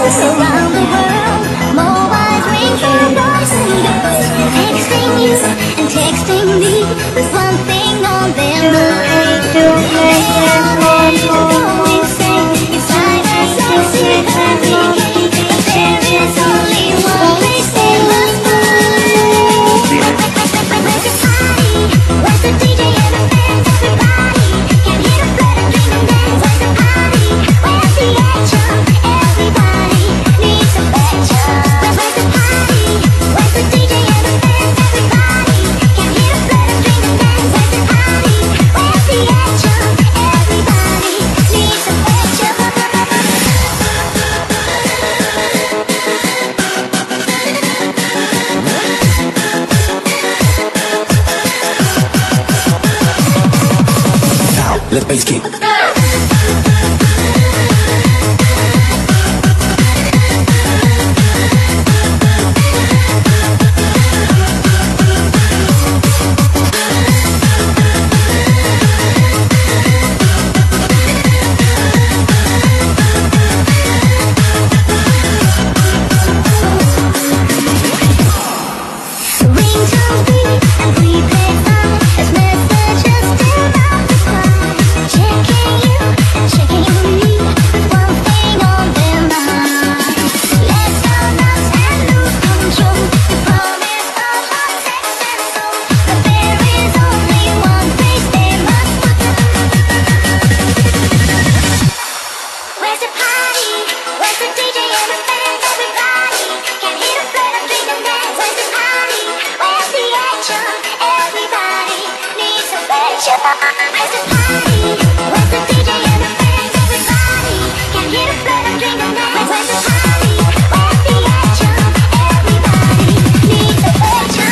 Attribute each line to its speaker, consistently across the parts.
Speaker 1: around the world. Mobiles ring for boys and girls. Texting you and texting me with one thing on their mind. They all need to go insane inside a sexy hurricane. But there is only one place they must find. Where's the party? Where's the DJ and the fans? Everybody can hear the blood and drink and dance. Where's the party? Where's the action? Everybody needs some action. Where's the party? Where's the DJ and the fans? Everybody can hear the blood and drink and dance. Where's the party? Where's the action? Everybody needs some action.
Speaker 2: Let's bass kick.
Speaker 1: Ringtones beat and prepaid phone as messages still multiply. Checking you and checking me with one thing on their mind. Let's go nuts and lose control. We promise all our sex and soul, but there is only one place they must find. Where's the party? Where's the DJ and the fans? Everybody can hear the blood and drink and dance. Where's the party? Where's the action? Everybody needs some action. Where's the party? Where's the DJ and the fans? Everybody can hear the blood and drink and dance. Where's the party? Where's the action? Everybody needs some action.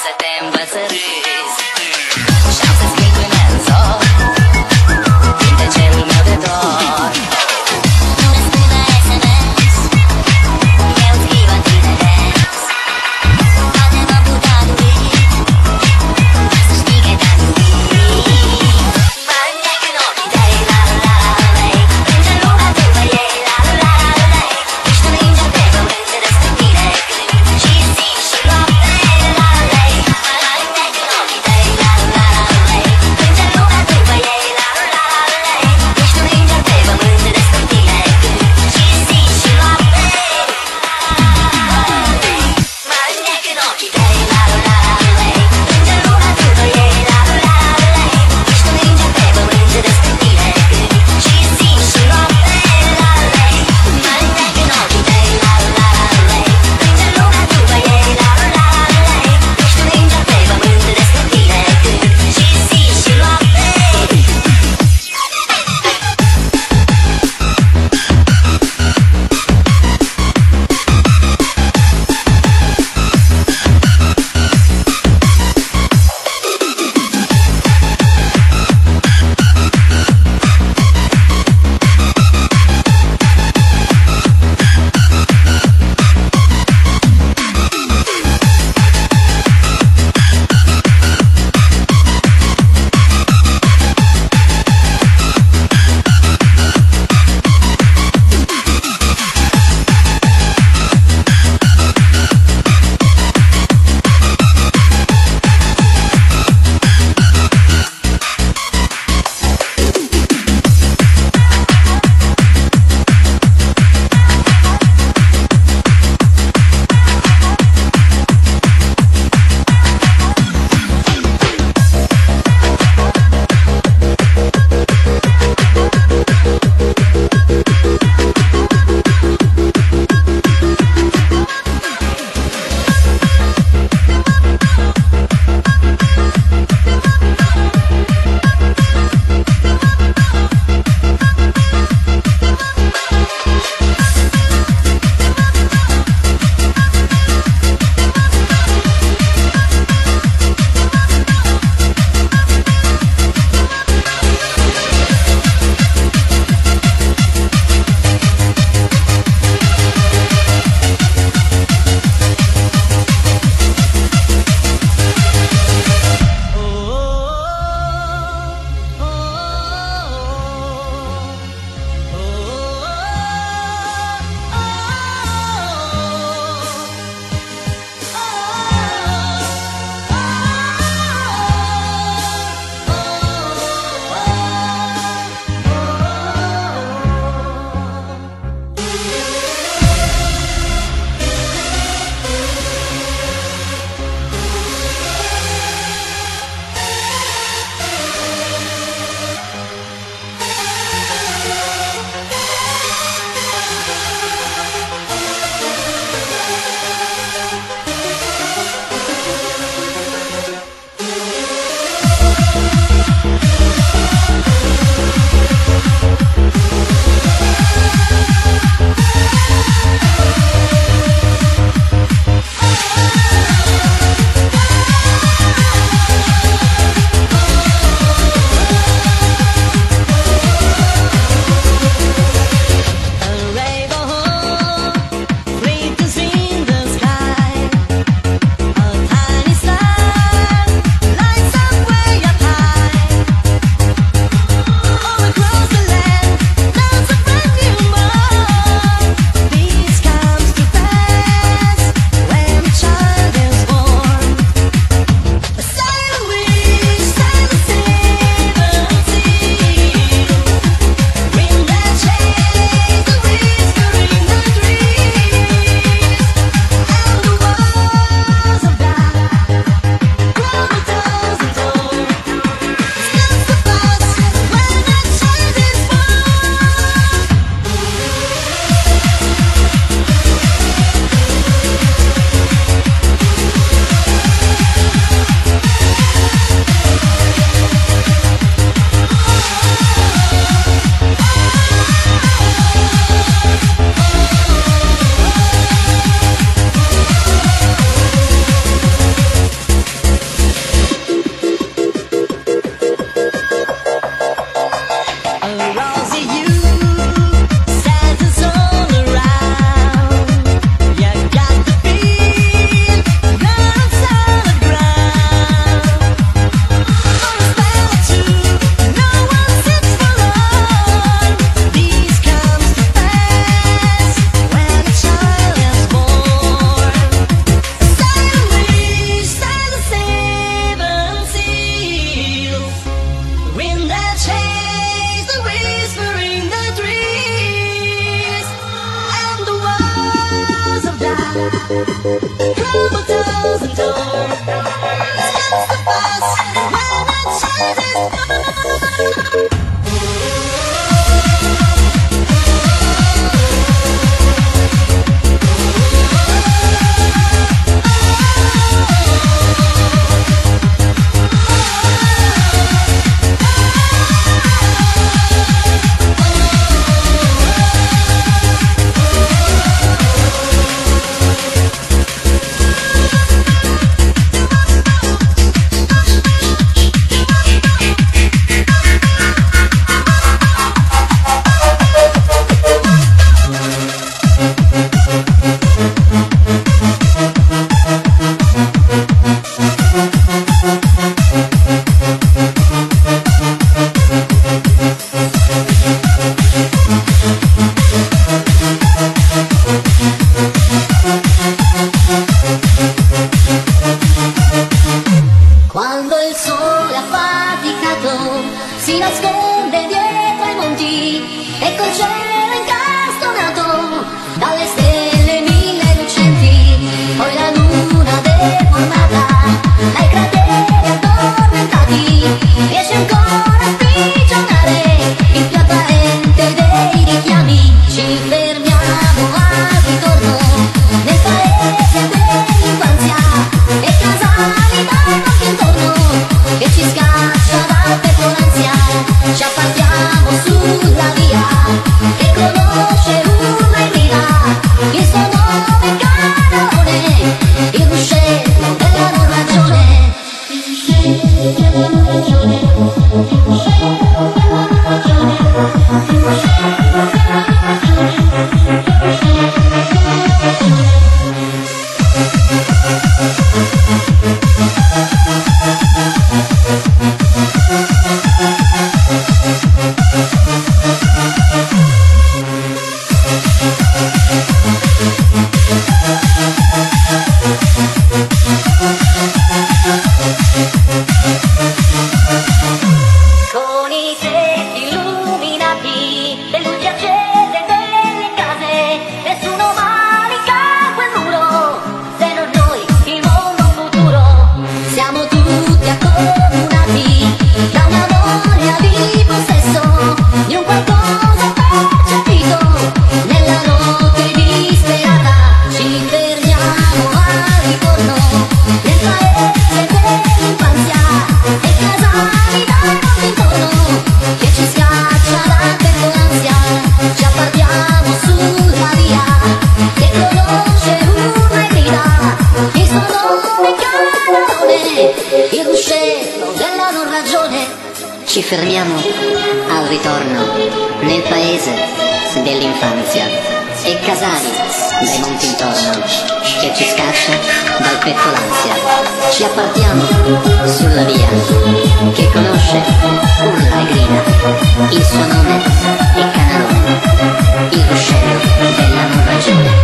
Speaker 1: She canone, il ruscello della non ragione. Ci fermiamo al ritorno nel paese dell'infanzia e casali dai monti intorno che ci scaccia dal petto l'ansia. Ci appartiamo sulla via che conosce urla e grida, il suo nome è Canarone, il ruscello della non ragione.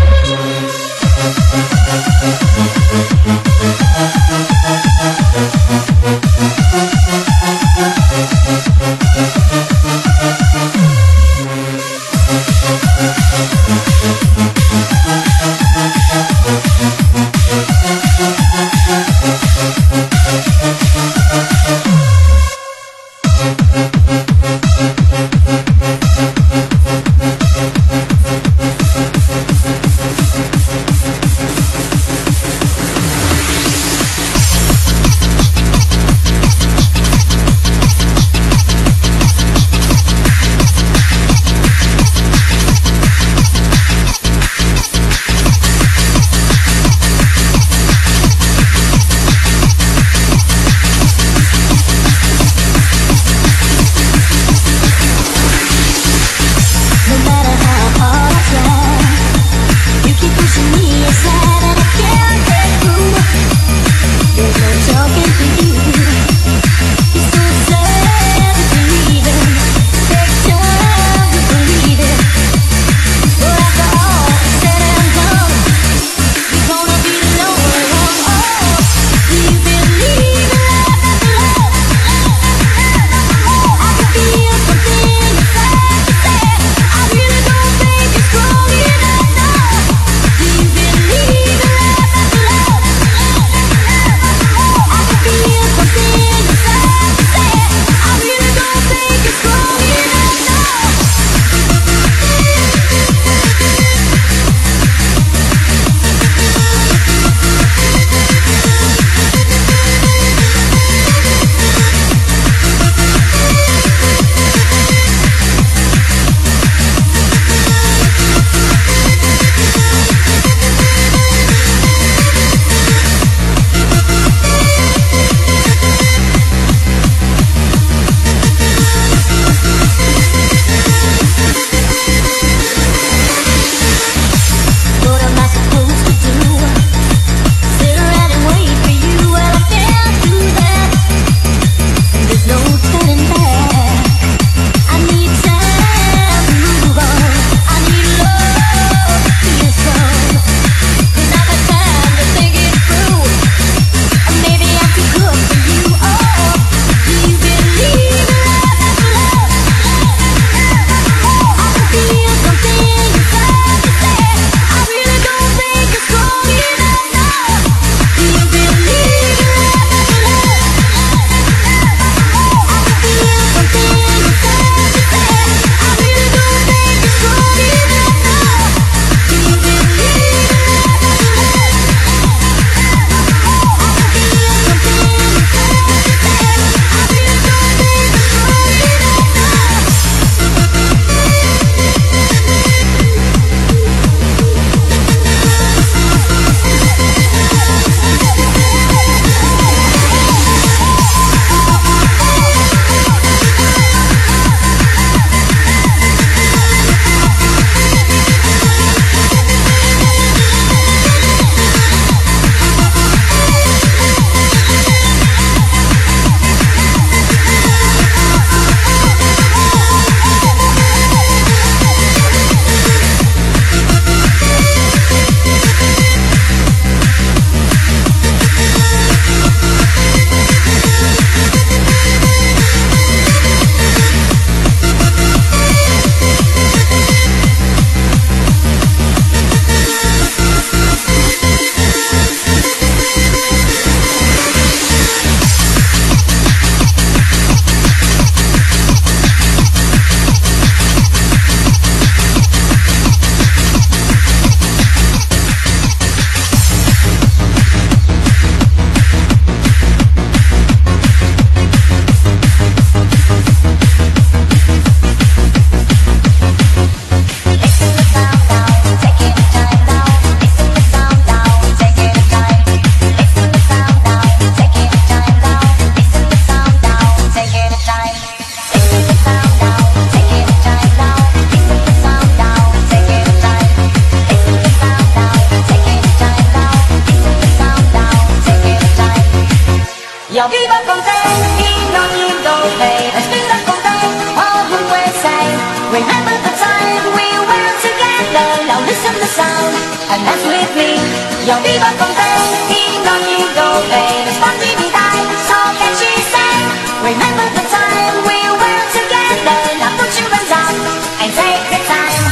Speaker 1: Io vivo con te in ogni dove, respiro con te ovunque sei. Remember the time we were together, now listen the sound and dance with me. Io vivo con te in ogni dove, rispondimi dai, so che ci sei. Remember the time we were together, now put your hands up and take the time.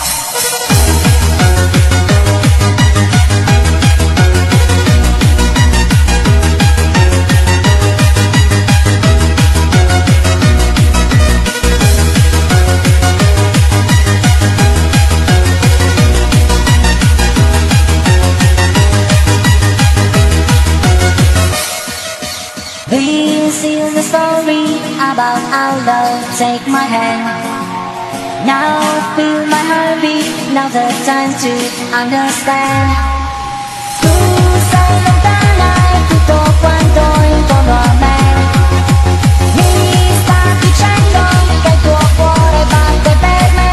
Speaker 1: This is the story about our love. Take my hand. Now feel my heartbeat. Now the time to understand. Tu sei lontana e tutto quanto intorno a me mi sta dicendo che il tuo cuore batte per me.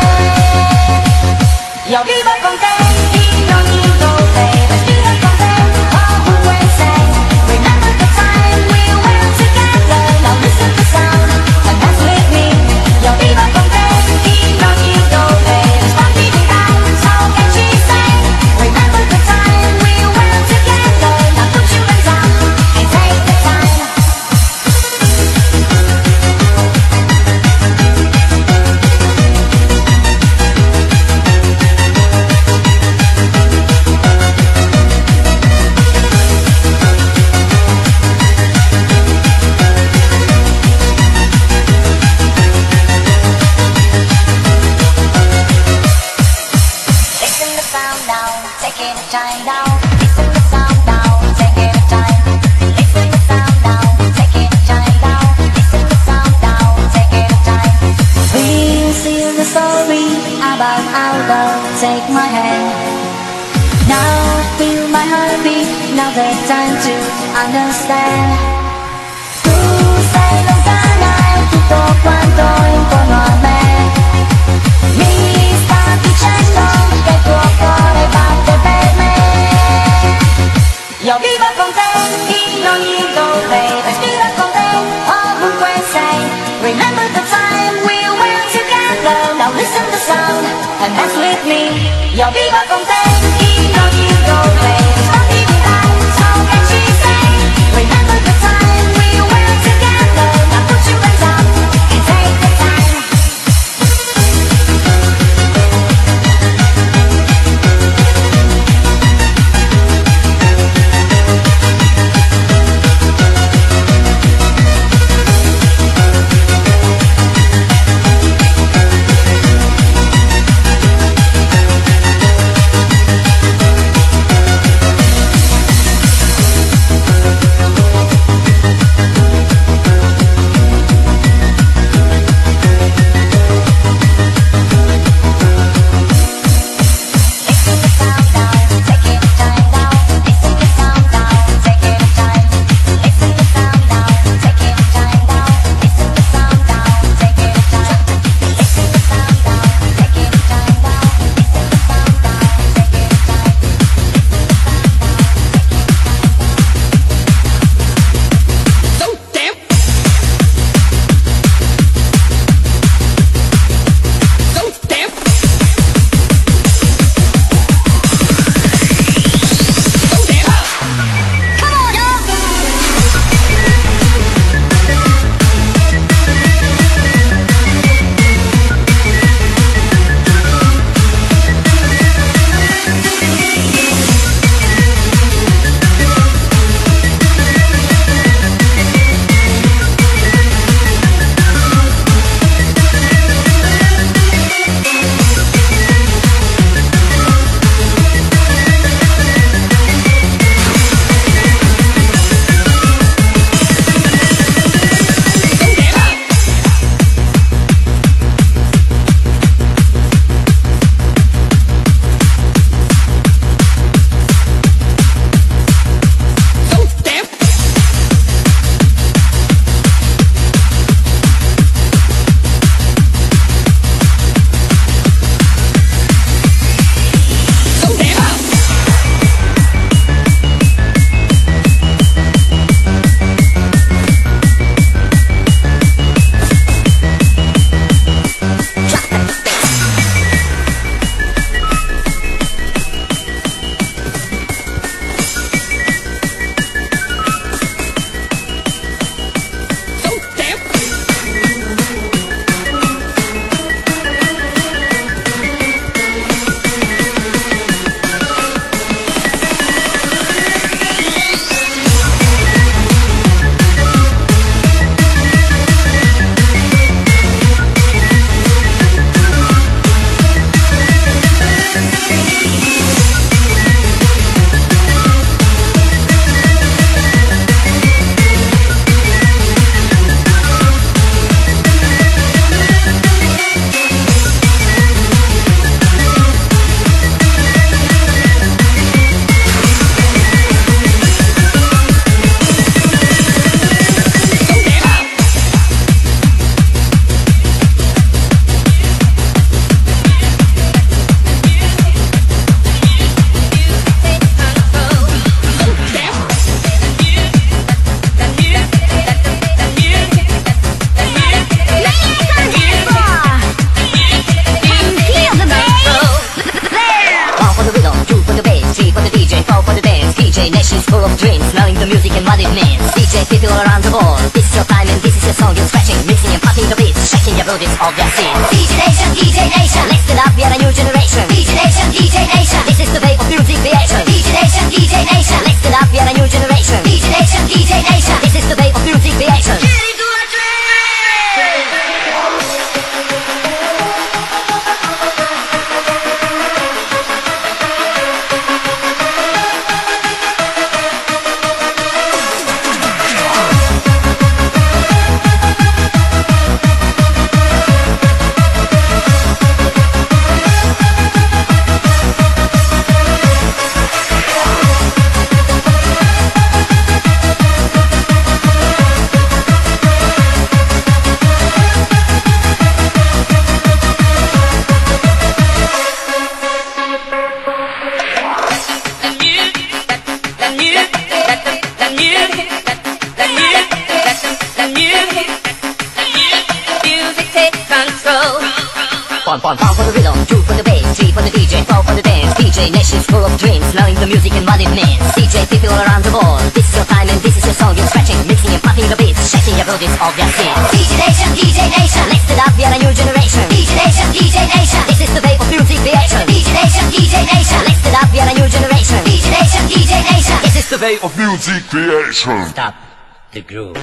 Speaker 1: Io vivo con te in ogni dove, respiro con te ovunque sei. Remember the time we were together, now listen to sound and dance with me. Io vivo con te in ogni dove, rispondimi dai, so che ci sei. Remember the time we were together, now put your hands up and take the time. Listen the sound now, taking the time now. Listen the sound now, taking the time. Listen the sound now, taking the time now. Listen the sound now, taking the time. This is the story about our love. Take my hand. Now feel my heartbeat. Now the time to understand. Tu sei lontana e tutto quanto intorno a me mi sta dicendo che il tuo cuore batte per me. Io vivo con te in ogni dove, respiro con te ovunque sei. Remember the time we were together, now listen the sound and dance with me. Io vivo con te in ogni dove, rispondimi dai, so che ci sei. Remember the time we were together, now put your hands up and take the time.
Speaker 2: DJ people all around the world. This is your time and this is your song. You're scratching, mixing and popping the beats, shaking your booties off your seat. DJ Nation, DJ Nation, listen up, we are a new generation. DJ Nation, DJ Nation, this is the way of music creation. DJ Nation, DJ Nation, listen up, we are a new generation. DJ Nation, DJ Nation, this is the way of music creation. One for the rhythm, two for the bass, three for the DJ, four for the dance. DJ Nation's full of dreams, knowing the music and what it means. DJ people all around the world, this is your time and this is your song. You're scratching, mixing and popping the beats, shaking your booties off your seat. DJ Nation, DJ Nation, listen up, we are a new generation. DJ Nation, DJ Nation, this is the way of music creation. DJ Nation, DJ Nation, listen up, we are a new generation. DJ Nation, DJ Nation, this is the way of music creation. Stop the groove.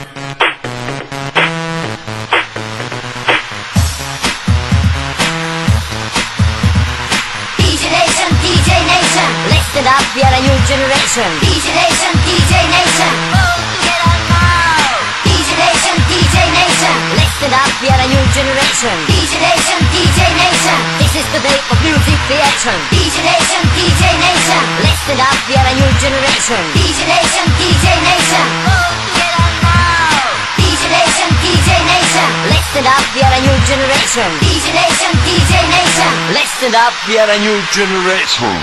Speaker 2: Listen up, we are a new generation. DJ Nation, DJ Nation, all together now. DJ Nation, DJ Nation, listen up, we are a new generation. DJ Nation, DJ Nation, this is the way of music creation. DJ Nation, DJ Nation, listen up, we are a new generation. DJ Nation, DJ Nation, all together now. DJ Nation, DJ Nation, listen up, we are a new generation. DJ Nation, DJ Nation, listen up, we are a new generation.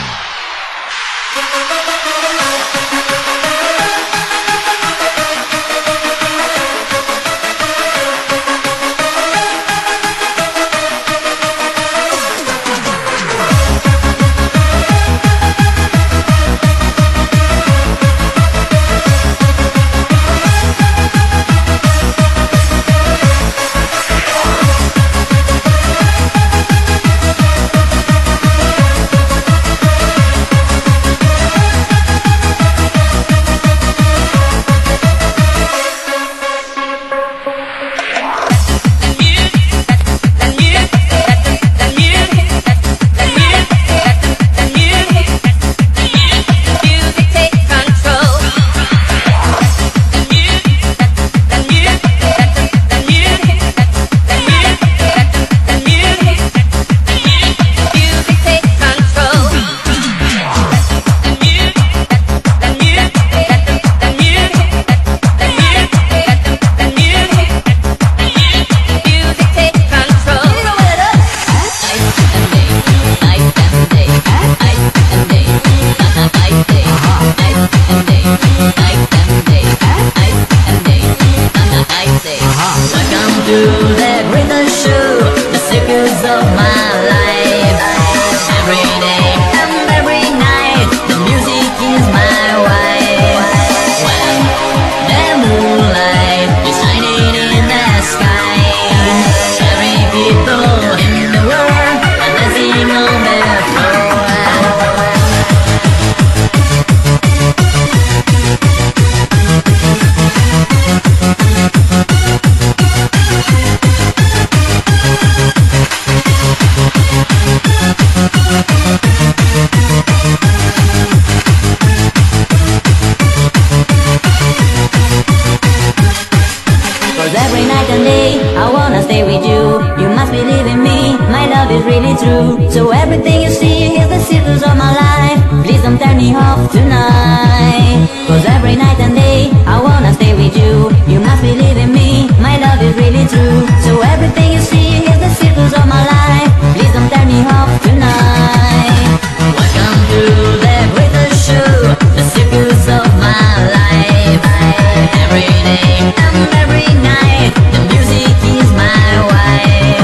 Speaker 3: So everything you see is the secrets of my life. Please don't turn me off tonight. Cause every night and day I wanna stay with you. You must believe in me, my love is really true. So everything you see is the secrets of my life. Please don't turn me off tonight. Welcome to the greatest show, the secrets of my life. Every day and every night, the music is my wife.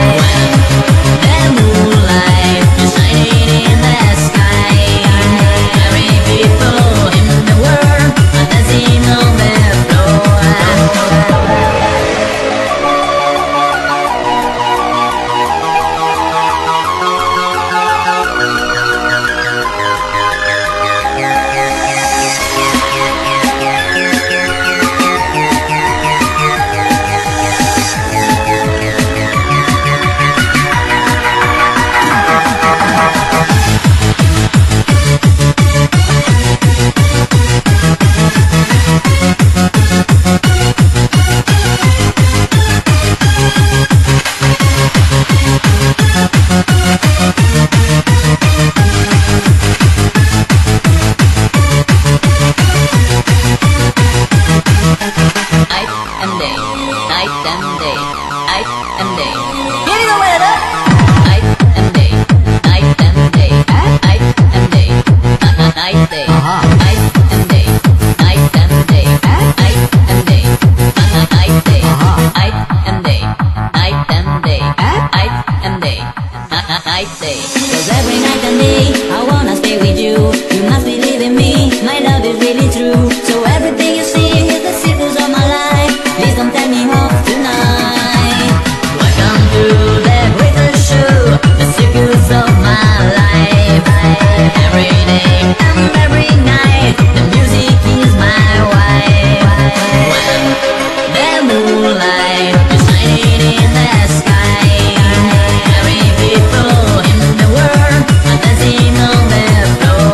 Speaker 3: When the moonlight is shining in the sky, every people in the world are dancing on the floor. day, night and day, night and day. Here you go, weather. Night and day, night and day, night and day, night day, night and day, night and day, night and day, night day, night and day, night and day, night and day, night day. 'Cause every night and day I wanna stay with you. You must believe in me, my love is really true. So everything you see is the secrets of my life. Please don't tell me off tonight. Welcome to the greatest show, the secrets of my life. Every day and every night, the music is my wife. When the moonlight is shining in the sky, every people in the world are dancing on the floor.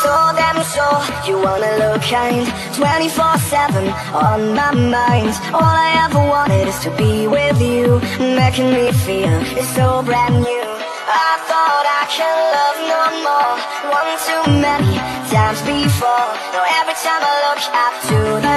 Speaker 4: so damn sure you wanna look kind 24/7 on my mind. All I ever wanted is to be with you, making me feel it's so brand new. I thought I can love no more, one too many times before. Now every time I look up to the